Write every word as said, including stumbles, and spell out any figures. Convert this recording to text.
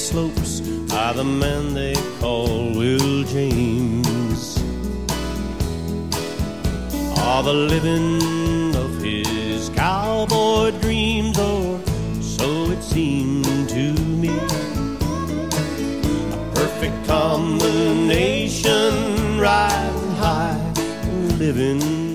slopes by the man they call Will James. Are the living of his cowboy dreams, or so it seemed to me. A perfect combination, riding high, living